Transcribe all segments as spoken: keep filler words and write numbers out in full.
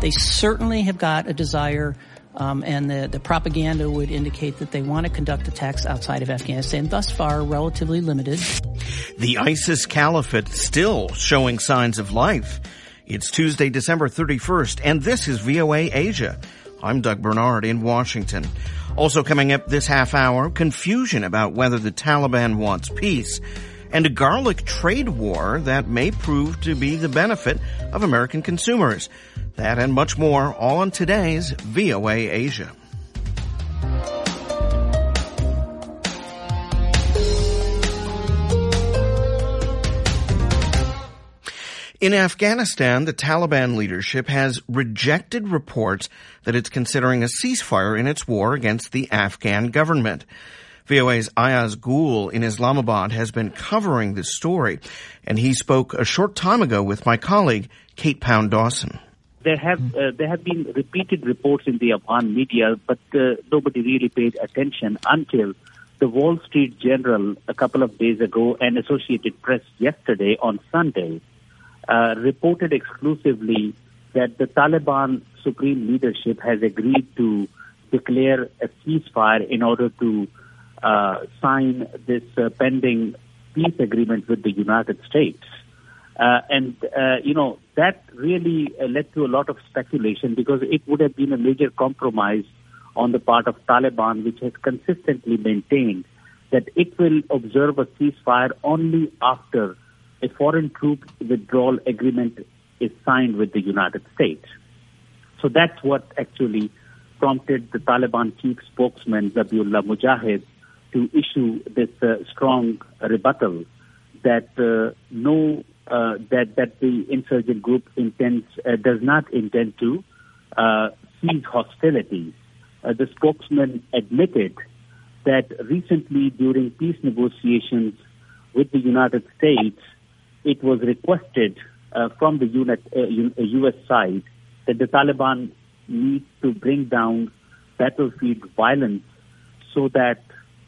They certainly have got a desire, um, and the, the propaganda would indicate that they want to conduct attacks outside of Afghanistan, thus far relatively limited. The ISIS caliphate still showing signs of life. It's Tuesday, December thirty-first, and this is V O A Asia. I'm Doug Bernard in Washington. Also coming up this half hour, confusion about whether the Taliban wants peace, and a garlic trade war that may prove to be the benefit of American consumers. That and much more, all on today's V O A Asia. In Afghanistan, the Taliban leadership has rejected reports that it's considering a ceasefire in its war against the Afghan government. V O A's Ayaz Gul in Islamabad has been covering this story, and he spoke a short time ago with my colleague, Kate Pound-Dawson. There have uh, there have been repeated reports in the Afghan media, but uh, nobody really paid attention until the Wall Street Journal a couple of days ago and Associated Press yesterday on Sunday uh, reported exclusively that the Taliban supreme leadership has agreed to declare a ceasefire in order to uh, sign this uh, pending peace agreement with the United States. Uh, and, uh, you know, that really uh, led to a lot of speculation because it would have been a major compromise on the part of Taliban, which has consistently maintained that it will observe a ceasefire only after a foreign troop withdrawal agreement is signed with the United States. So that's what actually prompted the Taliban chief spokesman, Zabiullah Mujahid, to issue this uh, strong rebuttal that uh, no uh, that that the insurgent group intends uh, does not intend to uh, cease hostilities. Uh, the spokesman admitted that recently during peace negotiations with the United States, it was requested uh, from the unit, uh, U S side that the Taliban need to bring down battlefield violence so that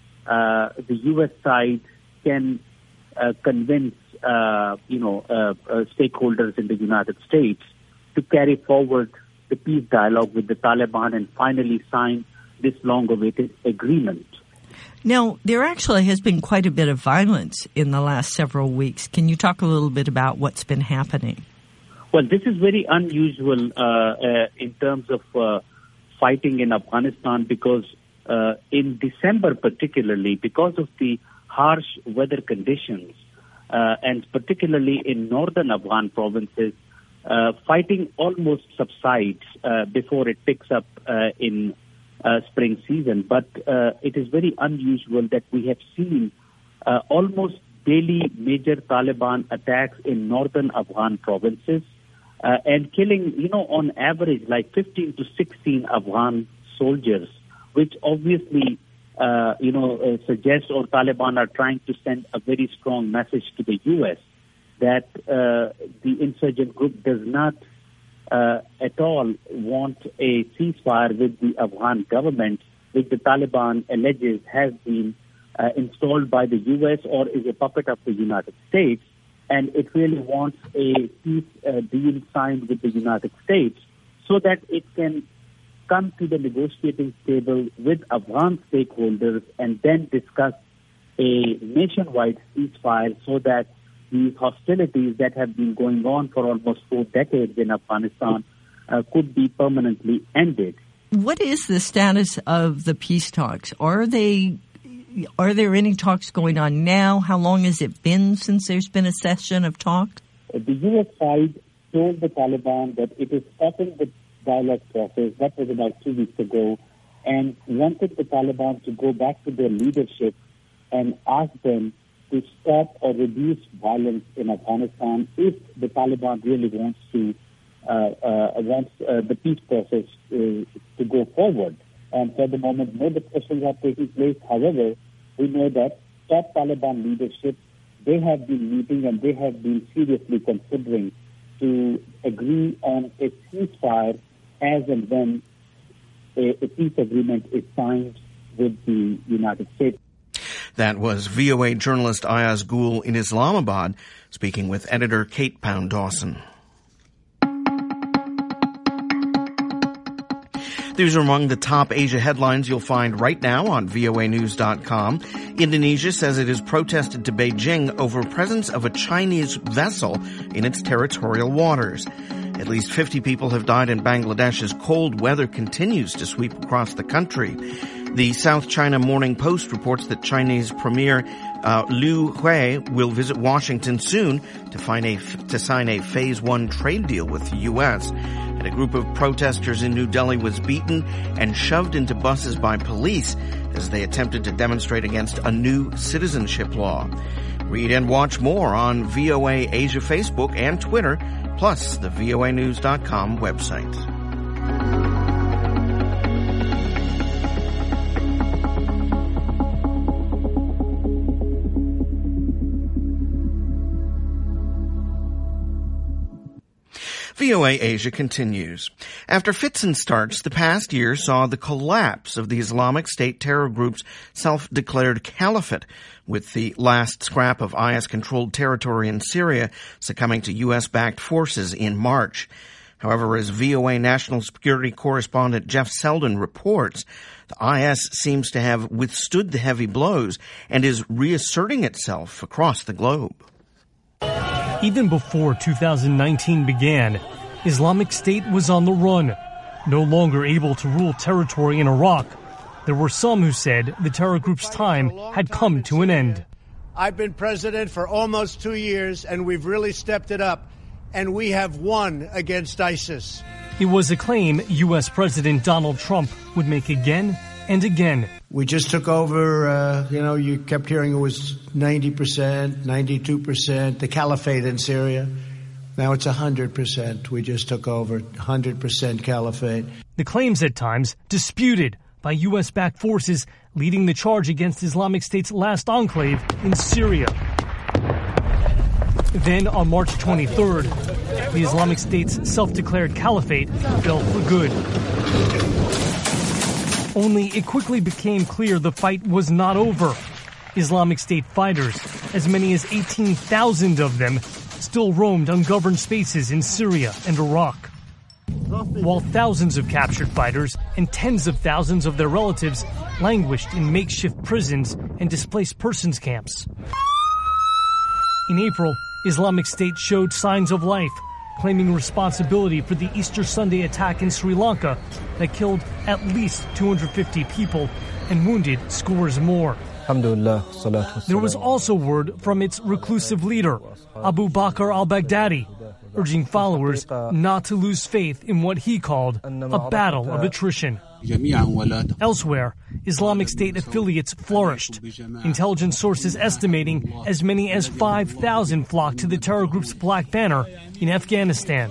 uh, the U S side can uh, convince, uh, you know, uh, uh, stakeholders in the United States to carry forward the peace dialogue with the Taliban and finally sign this long-awaited agreement. Now, there actually has been quite a bit of violence in the last several weeks. Can you talk a little bit about what's been happening? Well, this is very unusual uh, uh, in terms of uh, fighting in Afghanistan because uh, in December particularly, because of the harsh weather conditions, uh, and particularly in northern Afghan provinces, uh, fighting almost subsides uh, before it picks up uh, in uh, spring season. But uh, it is very unusual that we have seen uh, almost daily major Taliban attacks in northern Afghan provinces. Uh, and killing, you know, on average, like fifteen to sixteen Afghan soldiers, which obviously, uh, you know, uh, suggests or Taliban are trying to send a very strong message to the U S that uh, the insurgent group does not uh, at all want a ceasefire with the Afghan government, which the Taliban alleges has been uh, installed by the U S or is a puppet of the United States. And it really wants a peace uh, deal signed with the United States so that it can come to the negotiating table with Afghan stakeholders and then discuss a nationwide ceasefire so that these hostilities that have been going on for almost four decades in Afghanistan uh, could be permanently ended. What is the status of the peace talks? Are they... Are there any talks going on now? How long has it been since there's been a session of talks? The U S side told the Taliban that it is stopping the dialogue process. That was about two weeks ago, and wanted the Taliban to go back to their leadership and ask them to stop or reduce violence in Afghanistan if the Taliban really wants to uh, uh, wants uh, the peace process uh, to go forward. And for the moment, no discussions are taking place. However, we know that top Taliban leadership, they have been meeting and they have been seriously considering to agree on a ceasefire as and when a, a peace agreement is signed with the United States. That was V O A journalist Ayaz Gul in Islamabad, speaking with editor Kate Pound-Dawson. These are among the top Asia headlines you'll find right now on V O A news dot com. Indonesia says it has protested to Beijing over presence of a Chinese vessel in its territorial waters. At least fifty people have died in Bangladesh as cold weather continues to sweep across the country. The South China Morning Post reports that Chinese Premier uh, Liu Hui will visit Washington soon to, find a, to sign a Phase One trade deal with the U S. And a group of protesters in New Delhi was beaten and shoved into buses by police as they attempted to demonstrate against a new citizenship law. Read and watch more on V O A Asia Facebook and Twitter, plus the V O A news dot com website. V O A Asia continues. After fits and starts, the past year saw the collapse of the Islamic State terror group's self-declared caliphate, with the last scrap of I S-controlled territory in Syria succumbing to U S-backed forces in March. However, as V O A national security correspondent Jeff Selden reports, the I S seems to have withstood the heavy blows and is reasserting itself across the globe. Even before two thousand nineteen began, Islamic State was on the run, no longer able to rule territory in Iraq. There were some who said the terror group's time had come to an end. I've been president for almost two years, and we've really stepped it up, and we have won against ISIS. It was a claim U S President Donald Trump would make again and again. We just took over, uh, you know, you kept hearing it was ninety percent, ninety-two percent, the caliphate in Syria. Now it's one hundred percent. We just took over one hundred percent caliphate. The claims at times disputed by U S-backed forces leading the charge against Islamic State's last enclave in Syria. Then on March twenty-third, the Islamic State's self-declared caliphate fell for good. Only it quickly became clear the fight was not over. Islamic State fighters, as many as eighteen thousand of them, still roamed ungoverned spaces in Syria and Iraq. While thousands of captured fighters and tens of thousands of their relatives languished in makeshift prisons and displaced persons camps. In April, Islamic State showed signs of life, claiming responsibility for the Easter Sunday attack in Sri Lanka that killed at least two hundred fifty people and wounded scores more. There was also word from its reclusive leader, Abu Bakr al-Baghdadi, urging followers not to lose faith in what he called a battle of attrition. Elsewhere, Islamic State affiliates flourished. Intelligence sources estimating as many as five thousand flocked to the terror group's black banner in Afghanistan.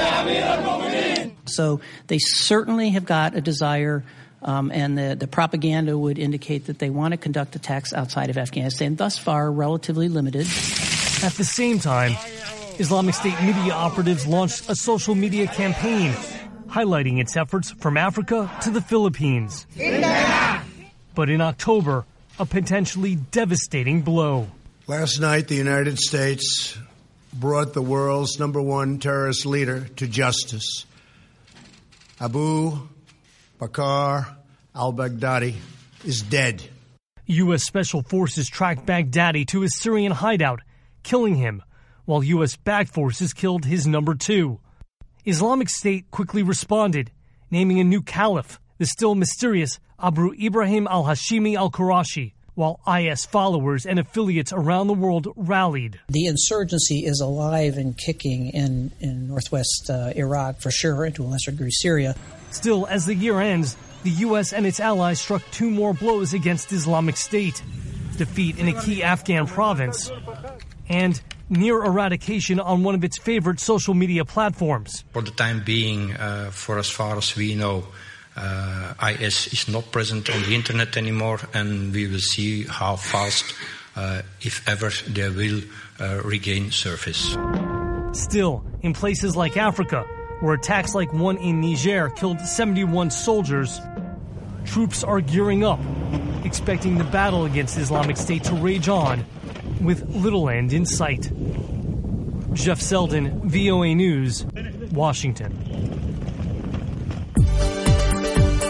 So they certainly have got a desire, um, and the, the propaganda would indicate that they want to conduct attacks outside of Afghanistan, thus far relatively limited. At the same time, Islamic State media operatives launched a social media campaign highlighting its efforts from Africa to the Philippines. But in October, a potentially devastating blow. Last night, the United States brought the world's number one terrorist leader to justice. Abu Bakr al-Baghdadi is dead. U S Special Forces tracked Baghdadi to his Syrian hideout, killing him, while U S-backed forces killed his number two. Islamic State quickly responded, naming a new caliph, the still mysterious Abu Ibrahim al-Hashimi al-Qurashi, while I S followers and affiliates around the world rallied. The insurgency is alive and kicking in, in northwest uh, Iraq, for sure, and to a lesser degree Syria. Still, as the year ends, the U S and its allies struck two more blows against Islamic State. Defeat in a key Afghan province, and near eradication on one of its favorite social media platforms. For the time being, uh, for as far as we know, uh, I S is not present on the internet anymore, and we will see how fast, uh, if ever, they will uh, regain surface. Still, in places like Africa, where attacks like one in Niger killed seventy-one soldiers, troops are gearing up, expecting the battle against Islamic State to rage on, with little end in sight. Jeff Selden, V O A News, Washington.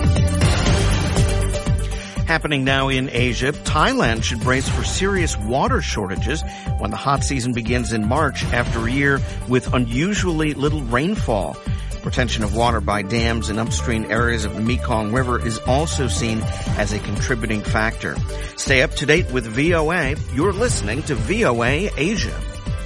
Happening now in Asia, Thailand should brace for serious water shortages when the hot season begins in March after a year with unusually little rainfall. Retention of water by dams in upstream areas of the Mekong River is also seen as a contributing factor. Stay up to date with V O A. You're listening to V O A Asia.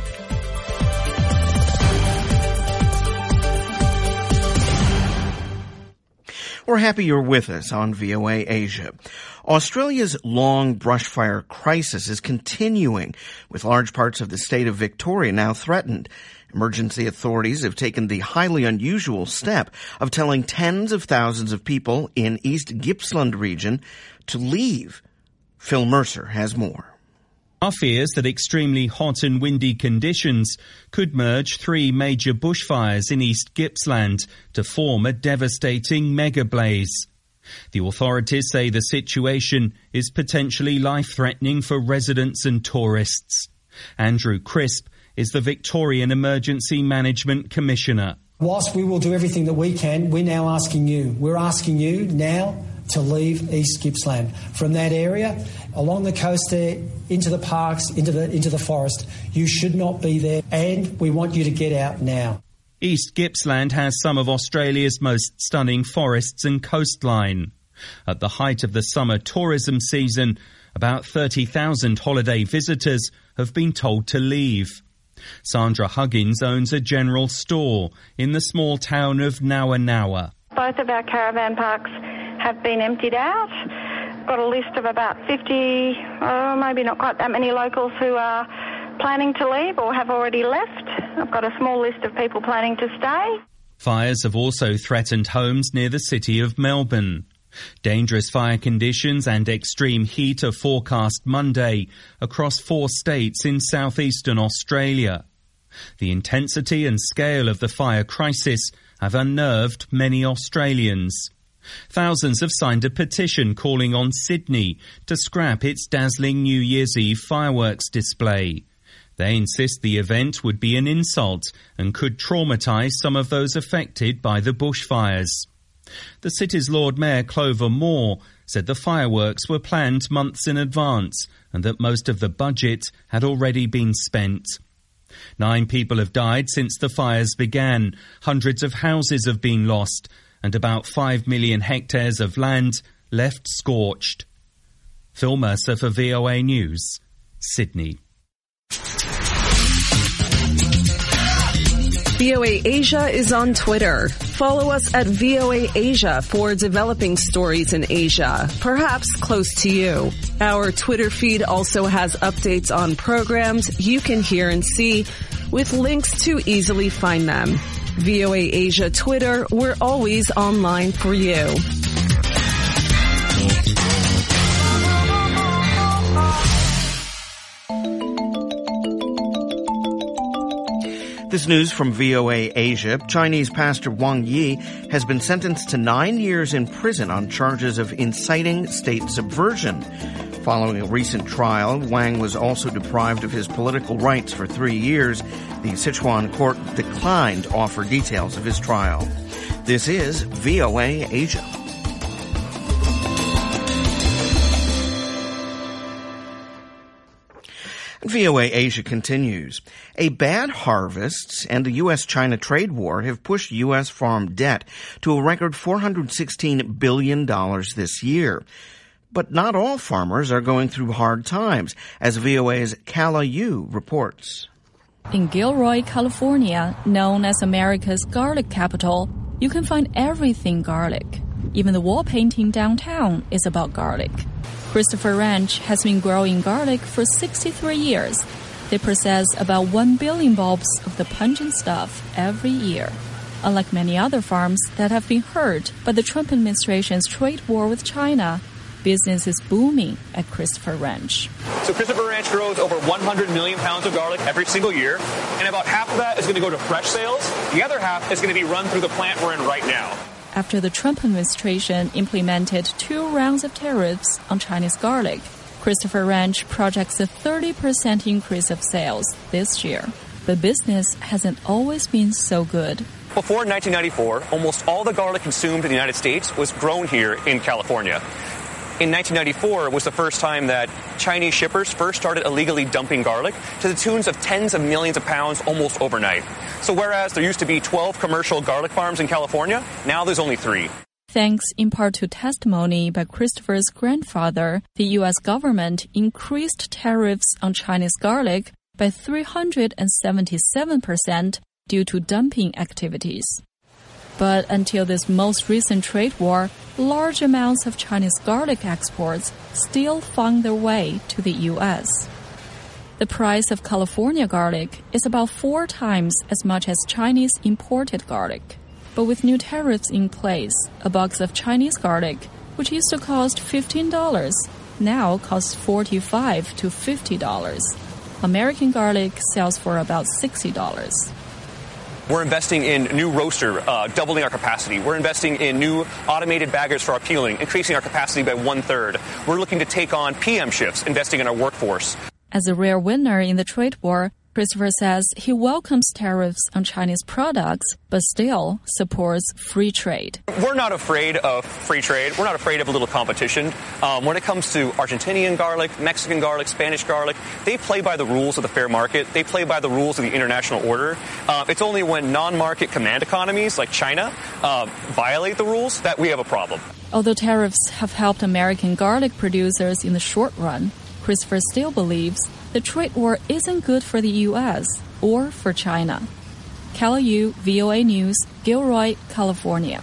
We're happy you're with us on V O A Asia. Australia's long brushfire crisis is continuing, with large parts of the state of Victoria now threatened. Emergency authorities have taken the highly unusual step of telling tens of thousands of people in East Gippsland region to leave. Phil Mercer has more. Our fears that extremely hot and windy conditions could merge three major bushfires in East Gippsland to form a devastating mega blaze. The authorities say the situation is potentially life-threatening for residents and tourists. Andrew Crisp is the Victorian Emergency Management Commissioner. Whilst we will do everything that we can, we're now asking you, we're asking you now to leave East Gippsland. From that area, along the coast there, into the parks, into the into the forest. You should not be there, and we want you to get out now. East Gippsland has some of Australia's most stunning forests and coastline. At the height of the summer tourism season, about thirty thousand holiday visitors have been told to leave. Sandra Huggins owns a general store in the small town of Nawa Nawa. Both of our caravan parks have been emptied out. Got a list of about fifty, oh, maybe not quite that many locals who are planning to leave or have already left. I've got a small list of people planning to stay. Fires have also threatened homes near the city of Melbourne. Dangerous fire conditions and extreme heat are forecast Monday across four states in southeastern Australia. The intensity and scale of the fire crisis have unnerved many Australians. Thousands have signed a petition calling on Sydney to scrap its dazzling New Year's Eve fireworks display. They insist the event would be an insult and could traumatise some of those affected by the bushfires. The city's Lord Mayor Clover Moore said the fireworks were planned months in advance and that most of the budget had already been spent. Nine people have died since the fires began, hundreds of houses have been lost, and about five million hectares of land left scorched. Phil Mercer for V O A News, Sydney. V O A Asia is on Twitter. Follow us at V O A Asia for developing stories in Asia, perhaps close to you. Our Twitter feed also has updates on programs you can hear and see with links to easily find them. V O A Asia Twitter, we're always online for you. This news from V O A Asia. Chinese pastor Wang Yi has been sentenced to nine years in prison on charges of inciting state subversion. Following a recent trial, Wang was also deprived of his political rights for three years. The Sichuan court declined to offer details of his trial. This is V O A Asia. V O A Asia continues. A bad harvest and the U S China trade war have pushed U S farm debt to a record four hundred sixteen billion dollars this year. But not all farmers are going through hard times, as V O A's Kala Yu reports. In Gilroy, California, known as America's garlic capital, you can find everything garlic. Even the wall painting downtown is about garlic. Christopher Ranch has been growing garlic for sixty-three years. They process about one billion bulbs of the pungent stuff every year. Unlike many other farms that have been hurt by the Trump administration's trade war with China, business is booming at Christopher Ranch. So Christopher Ranch grows over one hundred million pounds of garlic every single year, and about half of that is going to go to fresh sales. The other half is going to be run through the plant we're in right now. After the Trump administration implemented two rounds of tariffs on Chinese garlic, Christopher Ranch projects a thirty percent increase of sales this year. But business hasn't always been so good. Before nineteen ninety-four, almost all the garlic consumed in the United States was grown here in California. In nineteen ninety-four was the first time that Chinese shippers first started illegally dumping garlic to the tunes of tens of millions of pounds almost overnight. So whereas there used to be twelve commercial garlic farms in California, now there's only three. Thanks in part to testimony by Christopher's grandfather, the U S government increased tariffs on Chinese garlic by three hundred seventy-seven percent due to dumping activities. But until this most recent trade war, large amounts of Chinese garlic exports still found their way to the U S. The price of California garlic is about four times as much as Chinese imported garlic. But with new tariffs in place, a box of Chinese garlic, which used to cost fifteen dollars, now costs forty-five to fifty dollars. American garlic sells for about sixty dollars. We're investing in new roaster, uh, doubling our capacity. We're investing in new automated baggers for our peeling, increasing our capacity by one-third. We're looking to take on P M shifts, investing in our workforce. As a rare winner in the trade war, Christopher says he welcomes tariffs on Chinese products, but still supports free trade. We're not afraid of free trade. We're not afraid of a little competition. Um, when it comes to Argentinian garlic, Mexican garlic, Spanish garlic, they play by the rules of the fair market. They play by the rules of the international order. Uh, it's only when non-market command economies like China uh, violate the rules that we have a problem. Although tariffs have helped American garlic producers in the short run, Christopher still believes the trade war isn't good for the U S or for China. Cal U, V O A News, Gilroy, California.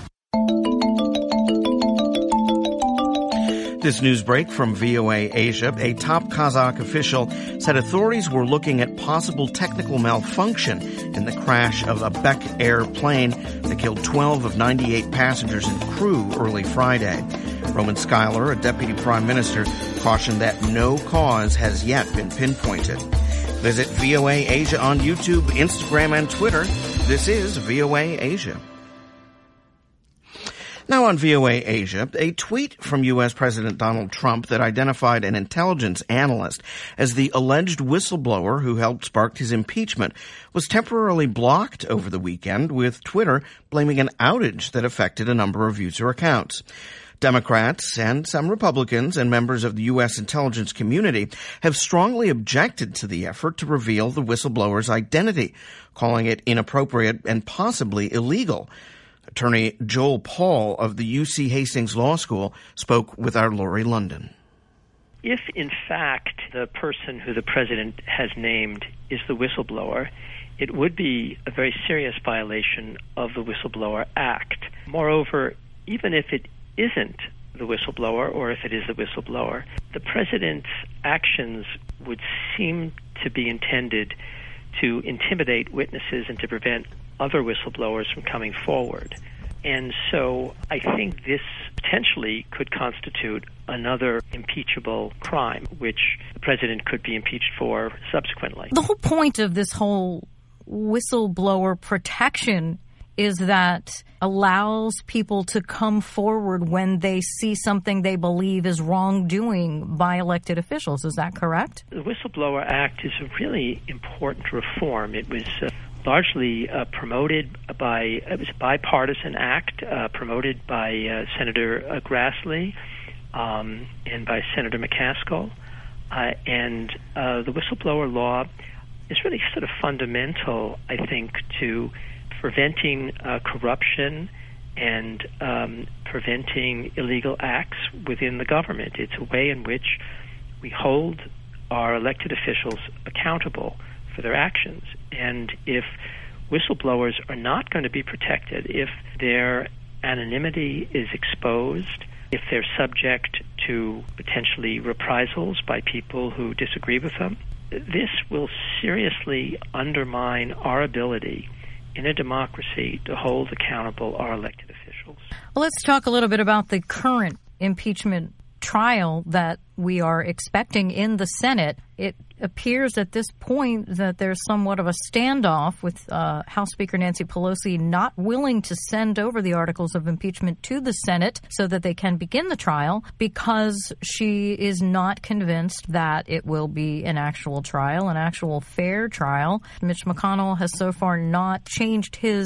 This news break from V O A Asia, a top Kazakh official said authorities were looking at possible technical malfunction in the crash of a Bek Air plane that killed twelve of ninety-eight passengers and crew early Friday. Roman Schuyler, a deputy prime minister, cautioned that no cause has yet been pinpointed. Visit V O A Asia on YouTube, Instagram, and Twitter. This is V O A Asia. Now on V O A Asia, a tweet from U S President Donald Trump that identified an intelligence analyst as the alleged whistleblower who helped spark his impeachment was temporarily blocked over the weekend, with Twitter blaming an outage that affected a number of user accounts. Democrats and some Republicans and members of the U S intelligence community have strongly objected to the effort to reveal the whistleblower's identity, calling it inappropriate and possibly illegal. Attorney Joel Paul of the U C Hastings Law School spoke with our Lori London. If, in fact, the person who the president has named is the whistleblower, it would be a very serious violation of the Whistleblower Act. Moreover, even if it isn't the whistleblower, or if it is the whistleblower, the president's actions would seem to be intended to intimidate witnesses and to prevent other whistleblowers from coming forward. And so I think this potentially could constitute another impeachable crime, which the president could be impeached for subsequently. The whole point of this whole whistleblower protection is that allows people to come forward when they see something they believe is wrongdoing by elected officials. Is that correct? The Whistleblower Act is a really important reform. It was uh, largely uh, promoted by, it was a bipartisan act uh, promoted by uh, Senator uh, Grassley um, and by Senator McCaskill. Uh, and uh, the whistleblower law is really sort of fundamental, I think, to preventing uh, corruption and um, preventing illegal acts within the government. It's a way in which we hold our elected officials accountable for their actions. And if whistleblowers are not going to be protected, if their anonymity is exposed, if they're subject to potentially reprisals by people who disagree with them, this will seriously undermine our ability in a democracy to hold accountable our elected officials. Well, let's talk a little bit about the current impeachment trial that we are expecting in the Senate. It appears at this point that there's somewhat of a standoff with uh, House Speaker Nancy Pelosi not willing to send over the articles of impeachment to the Senate so that they can begin the trial because she is not convinced that it will be an actual trial, an actual fair trial. Mitch McConnell has so far not changed his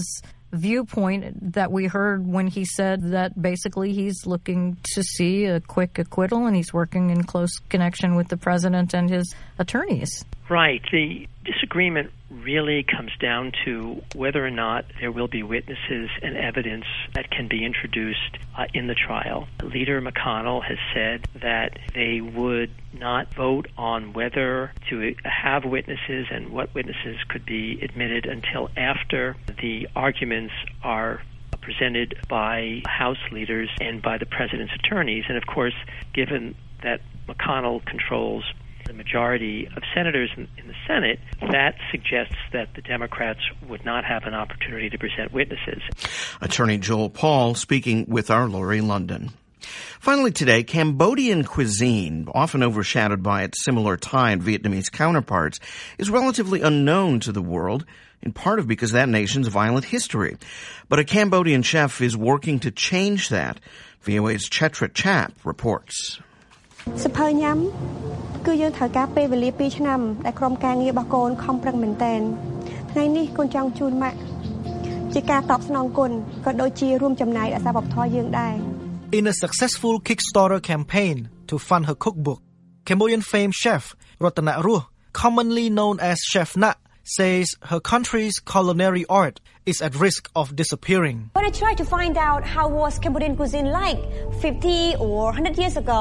viewpoint that we heard when he said that basically he's looking to see a quick acquittal and he's working in close connection with the president and his attorneys. Right. The disagreement really comes down to whether or not there will be witnesses and evidence that can be introduced uh, in the trial. Leader McConnell has said that they would not vote on whether to have witnesses and what witnesses could be admitted until after the arguments are presented by House leaders and by the president's attorneys. And of course, given that McConnell controls the majority of senators in, in the Senate, that suggests that the Democrats would not have an opportunity to present witnesses. Attorney Joel Paul speaking with our Lori London. Finally today, Cambodian cuisine, often overshadowed by its similar Thai and Vietnamese counterparts, is relatively unknown to the world, in part of because of that nation's violent history. But a Cambodian chef is working to change that. V O A's Chetra Chap reports. សភៅញ៉ាំគឺយើងត្រូវការពេលវេលាtwoឆ្នាំដែលក្រុមការងាររបស់កូនខំប្រឹងមែនទែនថ្ងៃនេះកូនចង់ជូនម៉ាក់ជាការតបស្នងគុណក៏ដូចជារួមចំណែកដល់សាវប្បធម៌យើងដែរ In a successful Kickstarter campaign to fund her cookbook, Cambodian famed chef Ratanaruh, commonly known as Chef Nat, says her country's culinary art is at risk of disappearing. When I tried to find out how was Cambodian cuisine like fifty or one hundred years ago,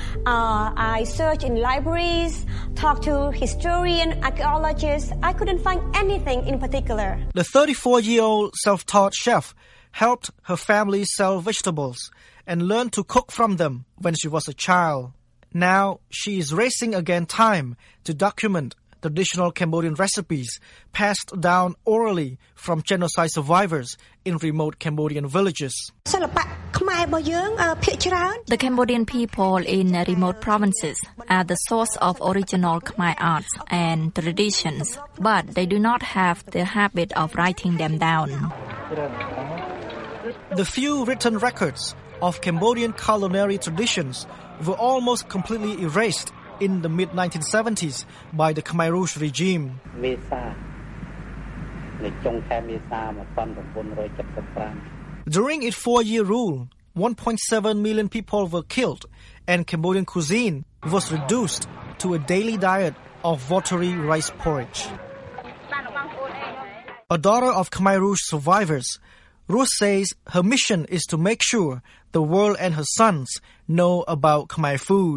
uh, I searched in libraries, talked to historians, archaeologists. I couldn't find anything in particular. The thirty-four-year-old self-taught chef helped her family sell vegetables and learned to cook from them when she was a child. Now she is racing against time to document traditional Cambodian recipes passed down orally from genocide survivors in remote Cambodian villages. The Cambodian people in remote provinces are the source of original Khmer arts and traditions, but they do not have the habit of writing them down. The few written records of Cambodian culinary traditions were almost completely erased in the mid nineteen seventies by the Khmer Rouge regime. During its four-year rule, one point seven million people were killed, and Cambodian cuisine was reduced to a daily diet of watery rice porridge. A daughter of Khmer Rouge survivors, Ruth says her mission is to make sure the world and her sons know about Khmer food.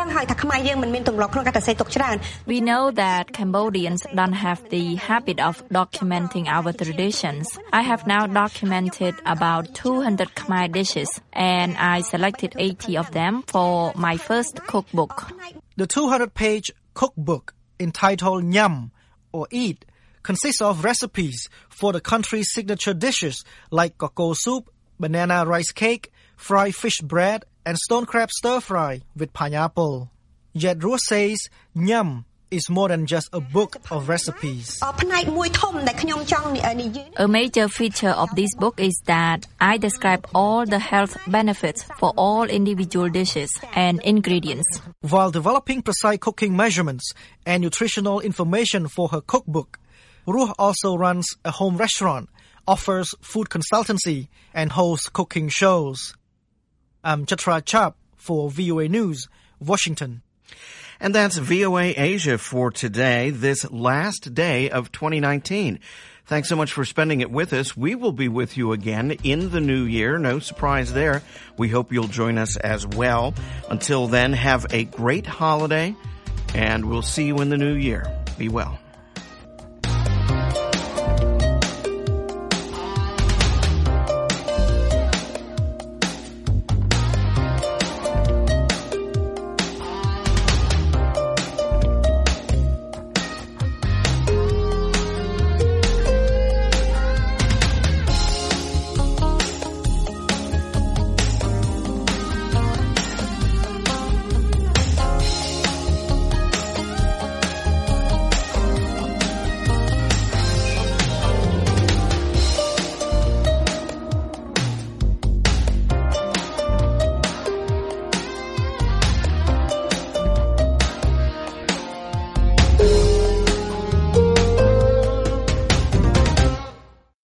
We know that Cambodians don't have the habit of documenting our traditions. I have now documented about two hundred Khmer dishes, and I selected eighty of them for my first cookbook. The two hundred page cookbook entitled Nyam or Eat consists of recipes for the country's signature dishes like cocoa soup, banana rice cake, fried fish bread, and stone crab stir-fry with pineapple. Yet Ruth says Nyam is more than just a book of recipes. A major feature of this book is that I describe all the health benefits for all individual dishes and ingredients. While developing precise cooking measurements and nutritional information for her cookbook, Ruh also runs a home restaurant, offers food consultancy, and hosts cooking shows. I'm Chetra Chap for V O A News, Washington. And that's V O A Asia for today, this last day of twenty nineteen. Thanks so much for spending it with us. We will be with you again in the new year. No surprise there. We hope you'll join us as well. Until then, have a great holiday, and we'll see you in the new year. Be well.